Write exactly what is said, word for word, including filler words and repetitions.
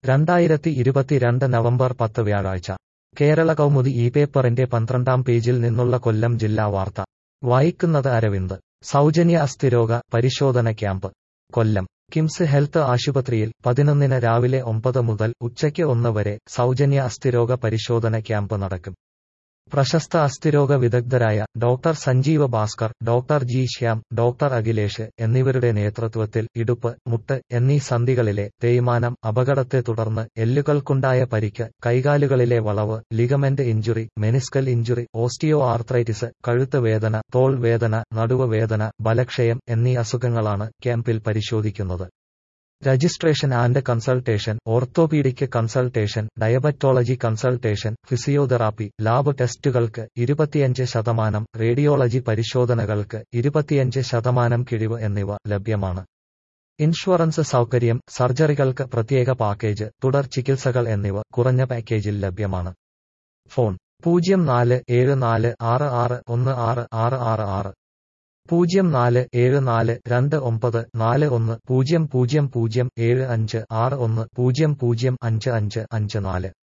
രണ്ടായിരത്തി ഇരുപത്തിരണ്ട് നവംബർ പത്ത് വ്യാഴാഴ്ച കേരള കൗമുദി ഈ പേപ്പറിന്റെ പന്ത്രണ്ടാം പേജിൽ നിന്നുള്ള കൊല്ലം ജില്ലാ വാർത്ത വായിക്കുന്നത് അരവിന്ദ്. സൗജന്യ അസ്ഥിരോഗ പരിശോധന ക്യാമ്പ് കൊല്ലം കിംസ് ഹെൽത്ത് ആശുപത്രിയിൽ പതിനൊന്നിന് രാവിലെ ഒമ്പത് മുതൽ ഉച്ചയ്ക്ക് ഒന്ന് വരെ സൗജന്യ അസ്ഥിരോഗ പരിശോധന ക്യാമ്പ് നടക്കും. പ്രശസ്ത അസ്ഥിരോഗ വിദഗ്ധരായ doctor Sanjeev Bhaskar, doctor G Shyam, doctor Akhilesh എന്നിവരുടെ നേതൃത്വത്തിൽ ഇടുപ്പ്, മുട്ട് എന്നീ സന്ധികളിലെ തേയ്മാനം, അപകടത്തെ തുടർന്ന് എല്ലുകൾക്കുണ്ടായ പരിക്ക്, കൈകാലുകളിലെ വളവ്, ligament injury, meniscal injury, osteo arthritis, കഴുത്ത് വേദന, തോൾ വേദന, നടുവ് വേദന, ബലക്ഷയം എന്നീ അസുഖങ്ങളാണ് ക്യാമ്പിൽ പരിശോധിക്കുന്നത്. Registration and consultation, orthopaedic consultation, diabetology consultation, physiotherapy, lab ടെസ്റ്റുകൾക്ക് ഇരുപത്തിയഞ്ച് ശതമാനം, റേഡിയോളജി പരിശോധനകൾക്ക് ഇരുപത്തിയഞ്ച് ശതമാനം കിഴിവ് എന്നിവ ലഭ്യമാണ്. ഇൻഷുറൻസ് സൗകര്യം, സർജറികൾക്ക് പ്രത്യേക പാക്കേജ്, തുടർ ചികിത്സകൾ എന്നിവ കുറഞ്ഞ പാക്കേജിൽ ലഭ്യമാണ്. ഫോൺ പൂജ്യം നാല് ഏഴ് നാല് ആറ് ആറ് ഒന്ന് ആറ് ആറ് ആറ് ആറ് പൂജ്യം നാല് ഏഴ് നാല് രണ്ട് ഒമ്പത് നാല് ഒന്ന് പൂജ്യം പൂജ്യം പൂജ്യം ഏഴ് അഞ്ച് ആറ് ഒന്ന് പൂജ്യം പൂജ്യം അഞ്ച് അഞ്ച് അഞ്ച് നാല്.